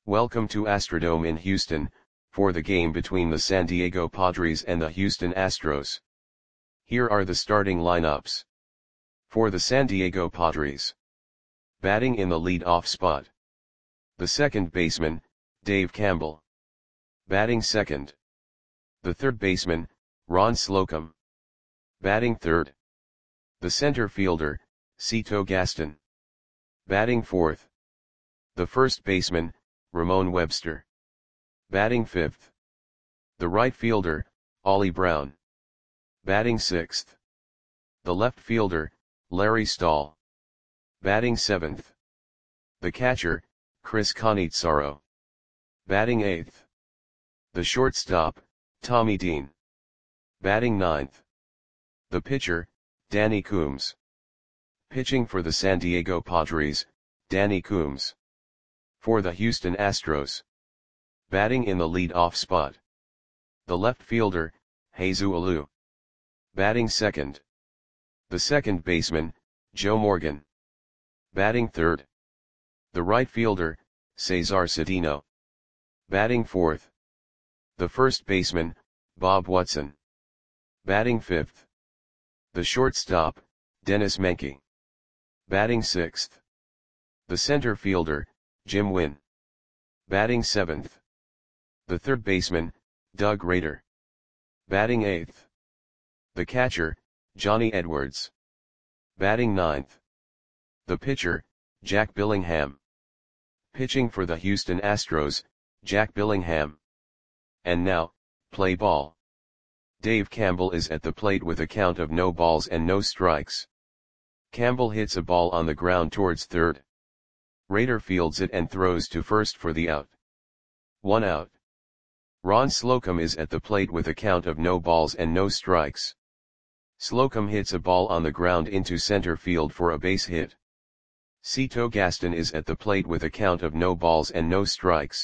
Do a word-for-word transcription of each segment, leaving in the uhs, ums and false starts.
Welcome to Astrodome in Houston, for the game between the San Diego Padres and the Houston Astros. Here are the starting lineups. For the San Diego Padres. Batting in the lead-off spot. The second baseman, Dave Campbell. Batting second. The third baseman, Ron Slocum. Batting third. The center fielder, Cito Gaston. Batting fourth. The first baseman, Ramon Webster. Batting fifth. The right fielder, Ollie Brown. Batting sixth. The left fielder, Larry Stahl. Batting seventh. The catcher, Chris Cannizzaro. Batting eighth. The shortstop, Tommy Dean. Batting ninth. The pitcher, Danny Coombs. Pitching for the San Diego Padres, Danny Coombs. For the Houston Astros. Batting in the lead-off spot. The left fielder, Jesus Alou. Batting second. The second baseman, Joe Morgan. Batting third. The right fielder, Cesar Cedeno. Batting fourth. The first baseman, Bob Watson. Batting fifth. The shortstop, Dennis Menke. Batting sixth. The center fielder, Jim Wynn. Batting seventh. The third baseman, Doug Rader. Batting eighth. The catcher, Johnny Edwards. Batting ninth. The pitcher, Jack Billingham. Pitching for the Houston Astros, Jack Billingham. And now, play ball. Dave Campbell is at the plate with a count of no balls and no strikes. Campbell hits a ball on the ground towards third. Rader fields it and throws to first for the out. One out. Ron Slocum is at the plate with a count of no balls and no strikes. Slocum hits a ball on the ground into center field for a base hit. Cito Gaston is at the plate with a count of no balls and no strikes.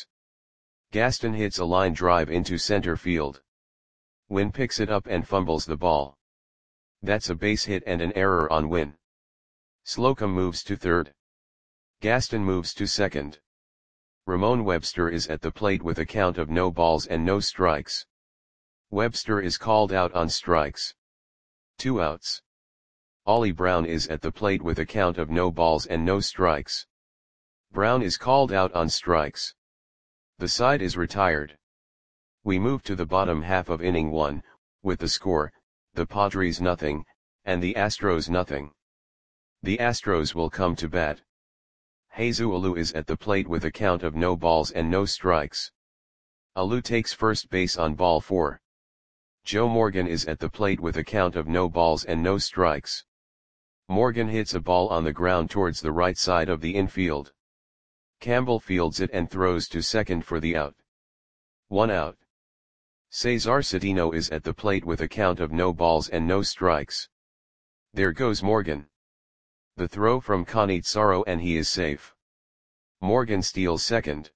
Gaston hits a line drive into center field. Wynn picks it up and fumbles the ball. That's a base hit and an error on Wynn. Slocum moves to third. Gaston moves to second. Ramon Webster is at the plate with a count of no balls and no strikes. Webster is called out on strikes. Two outs. Ollie Brown is at the plate with a count of no balls and no strikes. Brown is called out on strikes. The side is retired. We move to the bottom half of inning one, with the score, the Padres nothing, and the Astros nothing. The Astros will come to bat. Jesus Alou is at the plate with a count of no balls and no strikes. Alou takes first base on ball four. Joe Morgan is at the plate with a count of no balls and no strikes. Morgan hits a ball on the ground towards the right side of the infield. Campbell fields it and throws to second for the out. One out. Cesar Cedeno is at the plate with a count of no balls and no strikes. There goes Morgan. The throw from Cannizzaro and he is safe. Morgan steals second.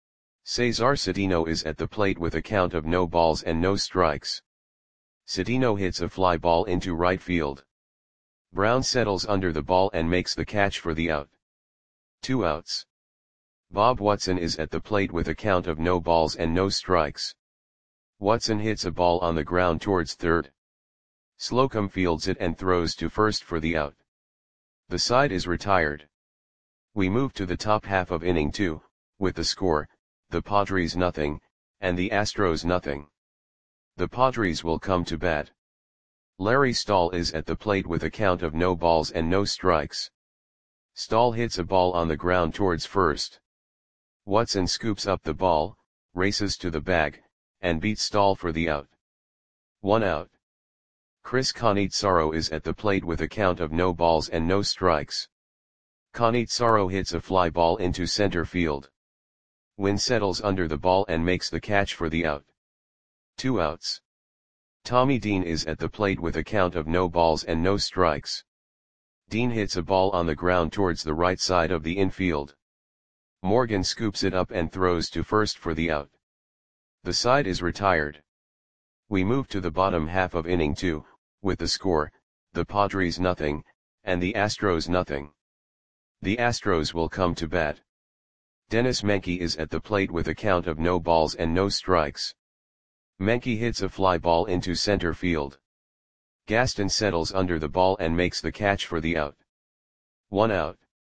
Cesar Cedeno is at the plate with a count of no balls and no strikes. Cedeno hits a fly ball into right field. Brown settles under the ball and makes the catch for the out. Two outs. Bob Watson is at the plate with a count of no balls and no strikes. Watson hits a ball on the ground towards third. Slocum fields it and throws to first for the out. The side is retired. We move to the top half of inning two, with the score, the Padres nothing, and the Astros nothing. The Padres will come to bat. Larry Stahl is at the plate with a count of no balls and no strikes. Stahl hits a ball on the ground towards first. Watson scoops up the ball, races to the bag, and beats Stahl for the out. One out. Chris Cannizzaro is at the plate with a count of no balls and no strikes. Cannizzaro hits a fly ball into center field. Wynn settles under the ball and makes the catch for the out. Two outs. Tommy Dean is at the plate with a count of no balls and no strikes. Dean hits a ball on the ground towards the right side of the infield. Morgan scoops it up and throws to first for the out. The side is retired. We move to the bottom half of inning two, with the score, the Padres nothing, and the Astros nothing. The Astros will come to bat. Dennis Menke is at the plate with a count of no balls and no strikes. Menke hits a fly ball into center field. Gaston settles under the ball and makes the catch for the out. One out.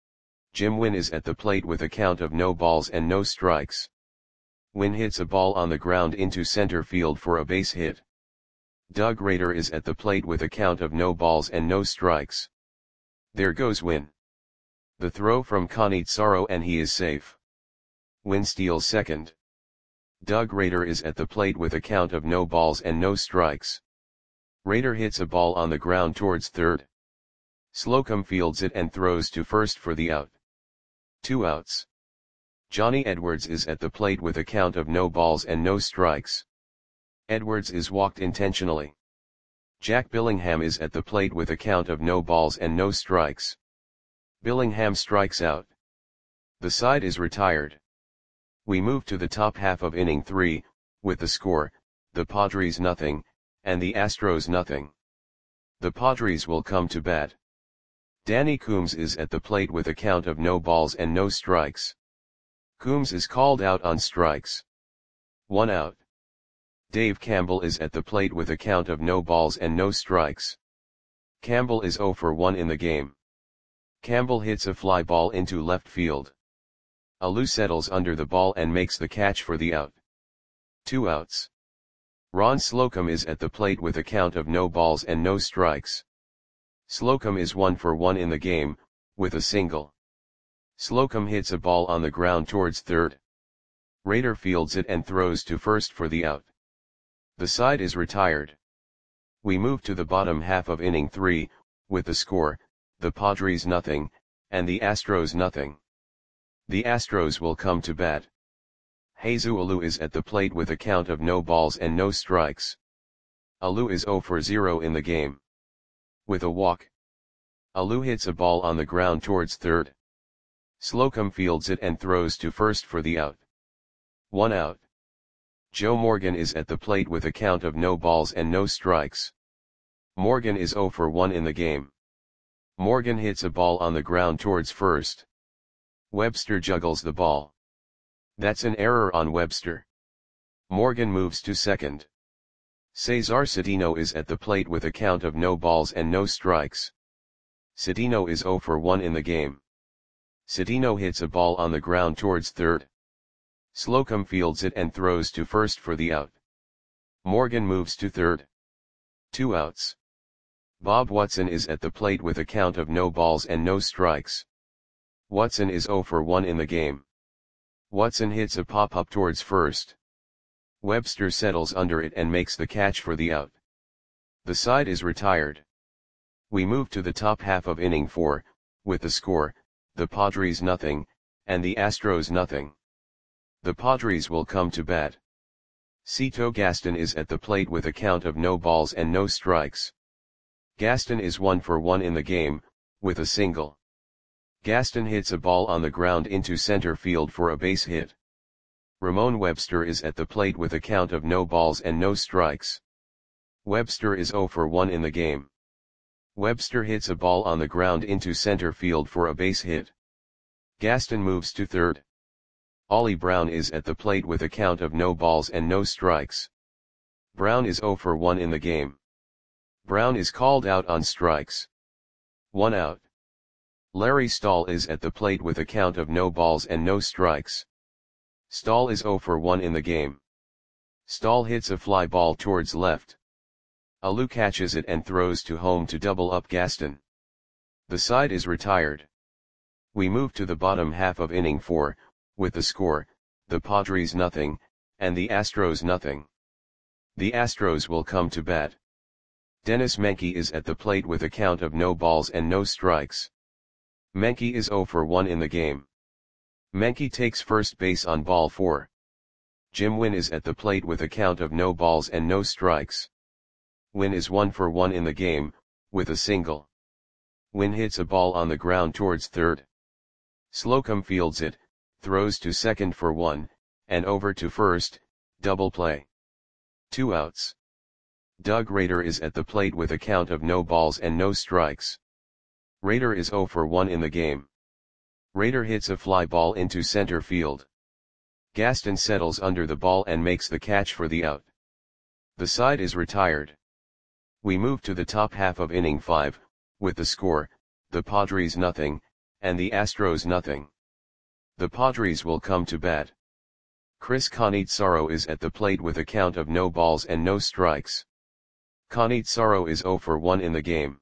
Jim Wynn is at the plate with a count of no balls and no strikes. Wynn hits a ball on the ground into center field for a base hit. Doug Rader is at the plate with a count of no balls and no strikes. There goes Wynn. The throw from Kanetsaro and he is safe. Wynn steals second. Doug Rader is at the plate with a count of no balls and no strikes. Rader hits a ball on the ground towards third. Slocum fields it and throws to first for the out. Two outs. Johnny Edwards is at the plate with a count of no balls and no strikes. Edwards is walked intentionally. Jack Billingham is at the plate with a count of no balls and no strikes. Billingham strikes out. The side is retired. We move to the top half of inning three, with the score, the Padres nothing, and the Astros nothing. The Padres will come to bat. Danny Coombs is at the plate with a count of no balls and no strikes. Coombs is called out on strikes. One out. Dave Campbell is at the plate with a count of no balls and no strikes. Campbell is oh for one in the game. Campbell hits a fly ball into left field. Alou settles under the ball and makes the catch for the out. Two outs. Ron Slocum is at the plate with a count of no balls and no strikes. Slocum is one for one in the game, with a single. Slocum hits a ball on the ground towards third. Rader fields it and throws to first for the out. The side is retired. We move to the bottom half of inning three, with the score, the Padres nothing, and the Astros nothing. The Astros will come to bat. Jesus Alou is at the plate with a count of no balls and no strikes. Alou is oh for zero in the game. With a walk. Alou hits a ball on the ground towards third. Slocum fields it and throws to first for the out. One out. Joe Morgan is at the plate with a count of no balls and no strikes. Morgan is oh for one in the game. Morgan hits a ball on the ground towards first. Webster juggles the ball. That's an error on Webster. Morgan moves to second. Cesar Cedeno is at the plate with a count of no balls and no strikes. Cedeno is oh for one in the game. Cedeno hits a ball on the ground towards third. Slocum fields it and throws to first for the out. Morgan moves to third. Two outs. Bob Watson is at the plate with a count of no balls and no strikes. Watson is oh for one in the game. Watson hits a pop-up towards first. Webster settles under it and makes the catch for the out. The side is retired. We move to the top half of inning four, with the score, the Padres nothing, and the Astros nothing. The Padres will come to bat. Cito Gaston is at the plate with a count of no balls and no strikes. Gaston is one for one in the game, with a single. Gaston hits a ball on the ground into center field for a base hit. Ramon Webster is at the plate with a count of no balls and no strikes. Webster is oh for one in the game. Webster hits a ball on the ground into center field for a base hit. Gaston moves to third. Ollie Brown is at the plate with a count of no balls and no strikes. Brown is oh for one in the game. Brown is called out on strikes. One out. Larry Stahl is at the plate with a count of no balls and no strikes. Stahl is oh for one in the game. Stahl hits a fly ball towards left. Alou catches it and throws to home to double up Gaston. The side is retired. We move to the bottom half of inning four, with the score, the Padres nothing, and the Astros nothing. The Astros will come to bat. Dennis Menke is at the plate with a count of no balls and no strikes. Menke is oh for one in the game. Menke takes first base on ball four. Jim Wynn is at the plate with a count of no balls and no strikes. Wynn is one for one in the game, with a single. Wynn hits a ball on the ground towards third. Slocum fields it, throws to second for one, and over to first, double play. Two outs. Doug Rader is at the plate with a count of no balls and no strikes. Rader is oh for one in the game. Rader hits a fly ball into center field. Gaston settles under the ball and makes the catch for the out. The side is retired. We move to the top half of inning five, with the score, the Padres nothing, and the Astros nothing. The Padres will come to bat. Chris Cannizzaro is at the plate with a count of no balls and no strikes. Cannizzaro is zero for one in the game.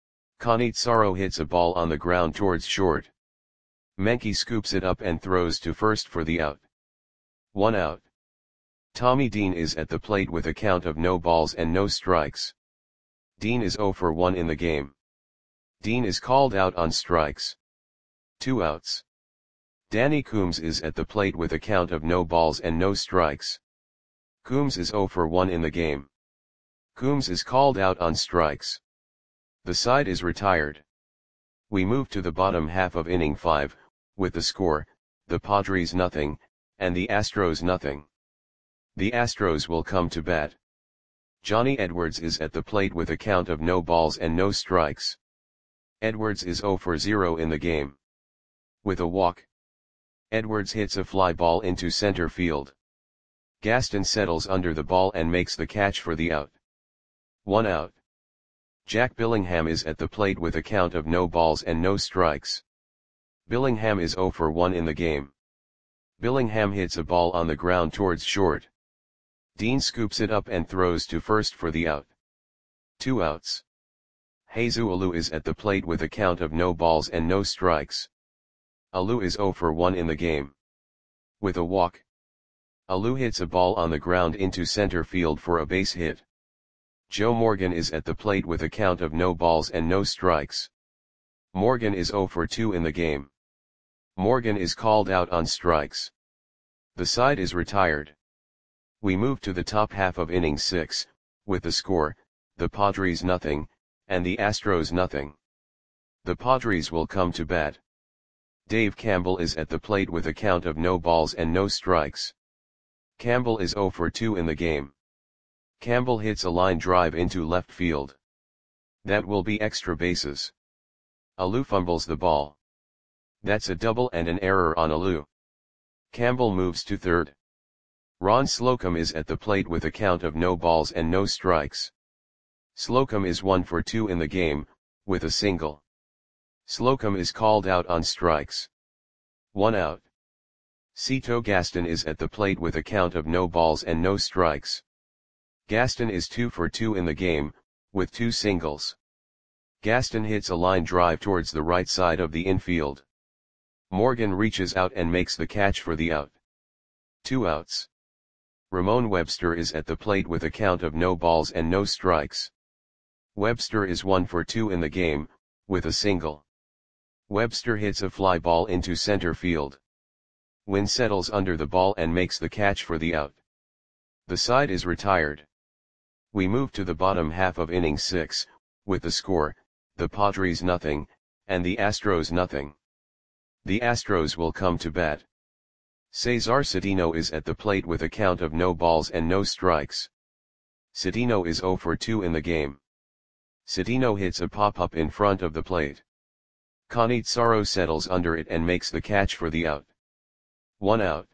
Cannizzaro hits a ball on the ground towards short. Menke scoops it up and throws to first for the out. One out. Tommy Dean is at the plate with a count of no balls and no strikes. Dean is zero for one in the game. Dean is called out on strikes. Two outs. Danny Coombs is at the plate with a count of no balls and no strikes. Coombs is zero for one in the game. Coombs is called out on strikes. The side is retired. We move to the bottom half of inning five, with the score, the Padres nothing, and the Astros nothing. The Astros will come to bat. Johnny Edwards is at the plate with a count of no balls and no strikes. Edwards is zero for zero in the game. With a walk, Edwards hits a fly ball into center field. Gaston settles under the ball and makes the catch for the out. One out. Jack Billingham is at the plate with a count of no balls and no strikes. Billingham is zero for one in the game. Billingham hits a ball on the ground towards short. Dean scoops it up and throws to first for the out. Two outs. Jesus Alou is at the plate with a count of no balls and no strikes. Alou is zero for one in the game. With a walk, Alou hits a ball on the ground into center field for a base hit. Joe Morgan is at the plate with a count of no balls and no strikes. Morgan is zero for two in the game. Morgan is called out on strikes. The side is retired. We move to the top half of inning six, with the score, the Padres nothing, and the Astros nothing. The Padres will come to bat. Dave Campbell is at the plate with a count of no balls and no strikes. Campbell is zero for two in the game. Campbell hits a line drive into left field. That will be extra bases. Alou fumbles the ball. That's a double and an error on Alou. Campbell moves to third. Ron Slocum is at the plate with a count of no balls and no strikes. Slocum is one for two in the game, with a single. Slocum is called out on strikes. One out. Cito Gaston is at the plate with a count of no balls and no strikes. Gaston is two for two in the game, with two singles. Gaston hits a line drive towards the right side of the infield. Morgan reaches out and makes the catch for the out. Two outs. Ramon Webster is at the plate with a count of no balls and no strikes. Webster is one for two in the game, with a single. Webster hits a fly ball into center field. Wynn settles under the ball and makes the catch for the out. The side is retired. We move to the bottom half of inning six, with the score, the Padres nothing, and the Astros nothing. The Astros will come to bat. Cesar Cedeno is at the plate with a count of no balls and no strikes. Cedeno is zero for two in the game. Cedeno hits a pop-up in front of the plate. Cannizzaro settles under it and makes the catch for the out. One out.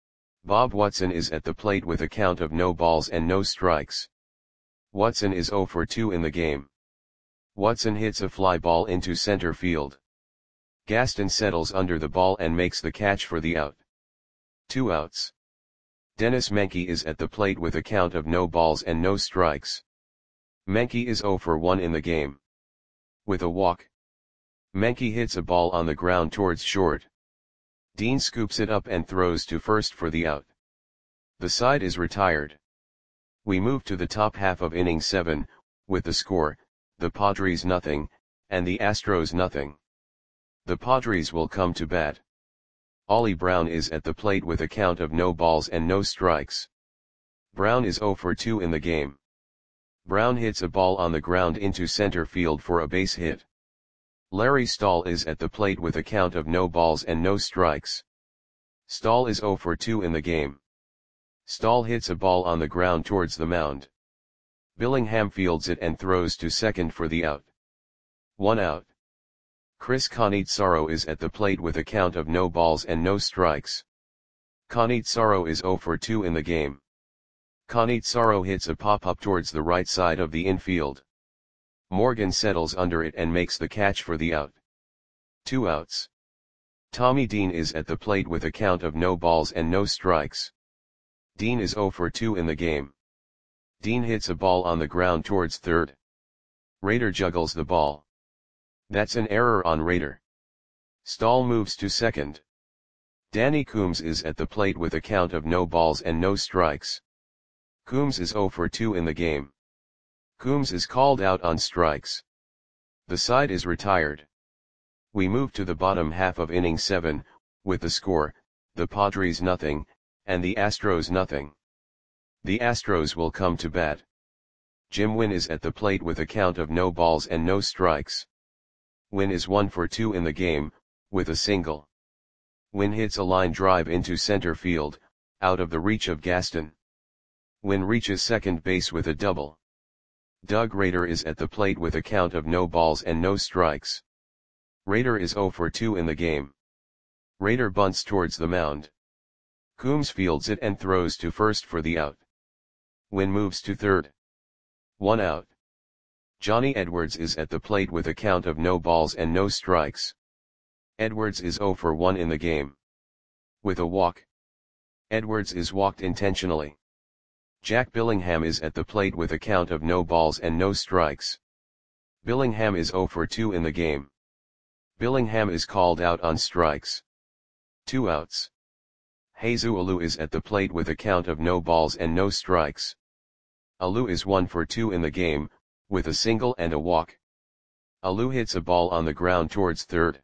Bob Watson is at the plate with a count of no balls and no strikes. Watson is zero for two in the game. Watson hits a fly ball into center field. Gaston settles under the ball and makes the catch for the out. Two outs. Dennis Menke is at the plate with a count of no balls and no strikes. Menke is zero for one in the game. With a walk, Menke hits a ball on the ground towards short. Dean scoops it up and throws to first for the out. The side is retired. We move to the top half of inning seven, with the score, the Padres nothing, and the Astros nothing. The Padres will come to bat. Ollie Brown is at the plate with a count of no balls and no strikes. Brown is zero for two in the game. Brown hits a ball on the ground into center field for a base hit. Larry Stahl is at the plate with a count of no balls and no strikes. Stahl is zero for two in the game. Stahl hits a ball on the ground towards the mound. Billingham fields it and throws to second for the out. One out. Chris Conitsaro is at the plate with a count of no balls and no strikes. Conitsaro is zero for two in the game. Conitsaro hits a pop-up towards the right side of the infield. Morgan settles under it and makes the catch for the out. Two outs. Tommy Dean is at the plate with a count of no balls and no strikes. Dean is zero for two in the game. Dean hits a ball on the ground towards third. Rader juggles the ball. That's an error on Rader. Stahl moves to second. Danny Coombs is at the plate with a count of no balls and no strikes. Coombs is zero for two in the game. Coombs is called out on strikes. The side is retired. We move to the bottom half of inning seven, with the score, the Padres nothing, and the Astros nothing. The Astros will come to bat. Jim Wynn is at the plate with a count of no balls and no strikes. Wynn is one for two in the game, with a single. Wynn hits a line drive into center field, out of the reach of Gaston. Wynn reaches second base with a double. Doug Rader is at the plate with a count of no balls and no strikes. Rader is zero for two in the game. Rader bunts towards the mound. Coombs fields it and throws to first for the out. Wynn moves to third. One out. Johnny Edwards is at the plate with a count of no balls and no strikes. Edwards is zero for one in the game. With a walk. Edwards is walked intentionally. Jack Billingham is at the plate with a count of no balls and no strikes. Billingham is zero for two in the game. Billingham is called out on strikes. Two outs. Jesus Alou is at the plate with a count of no balls and no strikes. Alou is one for two in the game, with a single and a walk. Alou hits a ball on the ground towards third.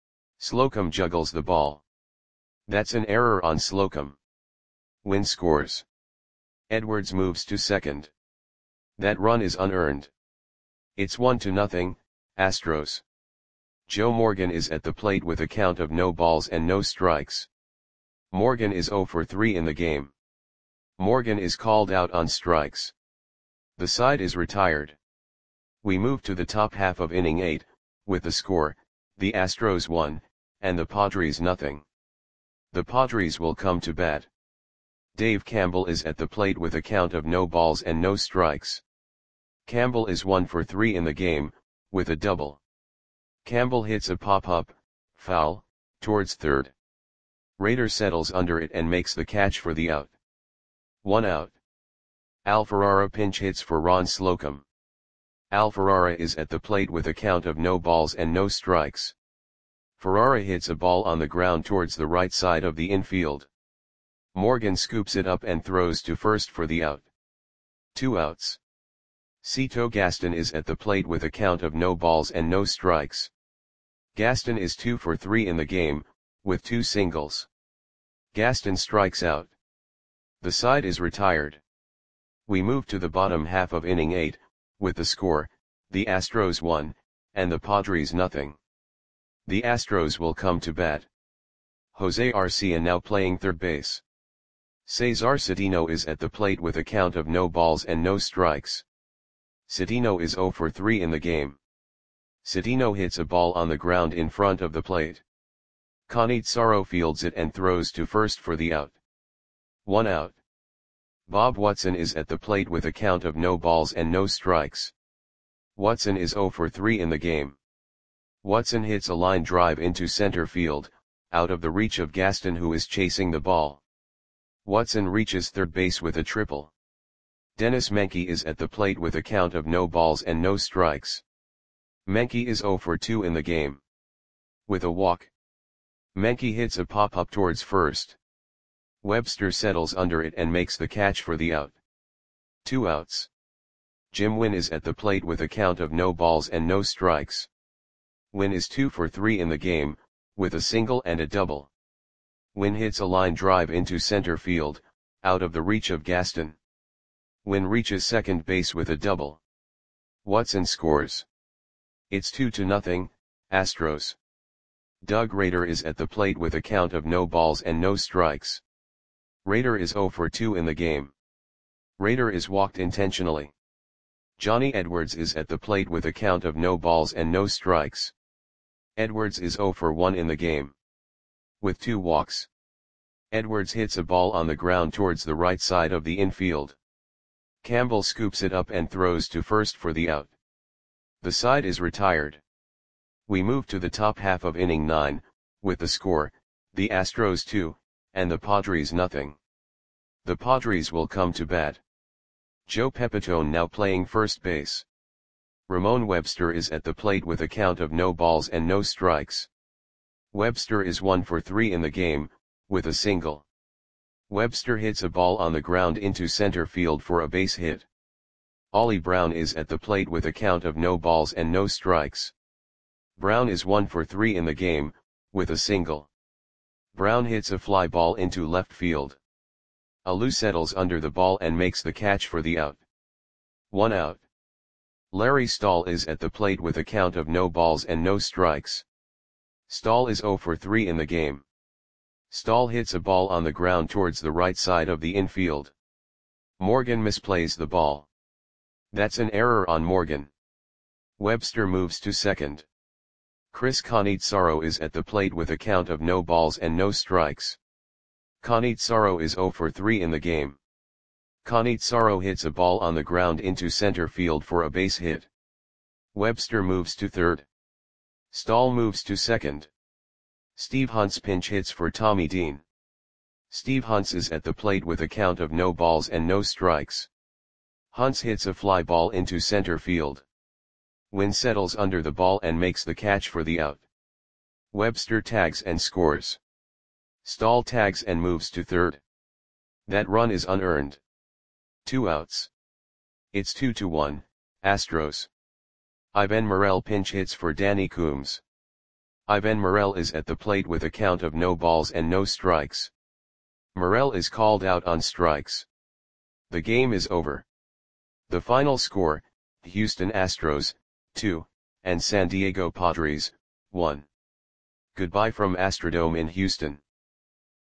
Slocum juggles the ball. That's an error on Slocum. Wynn scores. Edwards moves to second. That run is unearned. It's one to nothing, Astros. Joe Morgan is at the plate with a count of no balls and no strikes. Morgan is zero for three in the game. Morgan is called out on strikes. The side is retired. We move to the top half of inning eight, with the score, the Astros one, and the Padres nothing. The Padres will come to bat. Dave Campbell is at the plate with a count of no balls and no strikes. Campbell is one for three in the game, with a double. Campbell hits a pop-up, foul, towards third. Rader settles under it and makes the catch for the out. One out. Al Ferrara pinch hits for Ron Slocum. Al Ferrara is at the plate with a count of no balls and no strikes. Ferrara hits a ball on the ground towards the right side of the infield. Morgan scoops it up and throws to first for the out. Two outs. Cito Gaston is at the plate with a count of no balls and no strikes. Gaston is two for three in the game, with two singles. Gaston strikes out. The side is retired. We move to the bottom half of inning eight, with the score, the Astros one, and the Padres nothing. The Astros will come to bat. Jose Arcia now playing third base. Cesar Cedeno is at the plate with a count of no balls and no strikes. Cedeno is zero for three in the game. Cedeno hits a ball on the ground in front of the plate. Conitsaro fields it and throws to first for the out. One out. Bob Watson is at the plate with a count of no balls and no strikes. Watson is zero for three in the game. Watson hits a line drive into center field, out of the reach of Gaston who is chasing the ball. Watson reaches third base with a triple. Dennis Menke is at the plate with a count of no balls and no strikes. Menke is zero for two in the game. With a walk. Menke hits a pop-up towards first. Webster settles under it and makes the catch for the out. Two outs. Jim Wynn is at the plate with a count of no balls and no strikes. Wynn is two for three in the game, with a single and a double. Wynn hits a line drive into center field, out of the reach of Gaston. Wynn reaches second base with a double. Watson scores. It's two to nothing, Astros. Doug Rader is at the plate with a count of no balls and no strikes. Rader is zero for two in the game. Rader is walked intentionally. Johnny Edwards is at the plate with a count of no balls and no strikes. Edwards is zero for one in the game. With two walks. Edwards hits a ball on the ground towards the right side of the infield. Campbell scoops it up and throws to first for the out. The side is retired. We move to the top half of inning nine, with the score, the Astros two, and the Padres nothing. The Padres will come to bat. Joe Pepitone now playing first base. Ramon Webster is at the plate with a count of no balls and no strikes. Webster is one for three in the game, with a single. Webster hits a ball on the ground into center field for a base hit. Ollie Brown is at the plate with a count of no balls and no strikes. Brown is one for three in the game, with a single. Brown hits a fly ball into left field. Alou settles under the ball and makes the catch for the out. One out. Larry Stahl is at the plate with a count of no balls and no strikes. Stahl is zero for three in the game. Stahl hits a ball on the ground towards the right side of the infield. Morgan misplays the ball. That's an error on Morgan. Webster moves to second. Chris Cannizzaro is at the plate with a count of no balls and no strikes. Cannizzaro is zero for three in the game. Cannizzaro hits a ball on the ground into center field for a base hit. Webster moves to third. Stahl moves to second. Steve Hunts pinch hits for Tommy Dean. Steve Hunts is at the plate with a count of no balls and no strikes. Hunts hits a fly ball into center field. Wynn settles under the ball and makes the catch for the out. Webster tags and scores. Stahl tags and moves to third. That run is unearned. Two outs. It's two to one, Astros. Ivan Morel pinch hits for Danny Coombs. Ivan Morel is at the plate with a count of no balls and no strikes. Morel is called out on strikes. The game is over. The final score, Houston Astros, two, and San Diego Padres, one. Goodbye from Astrodome in Houston.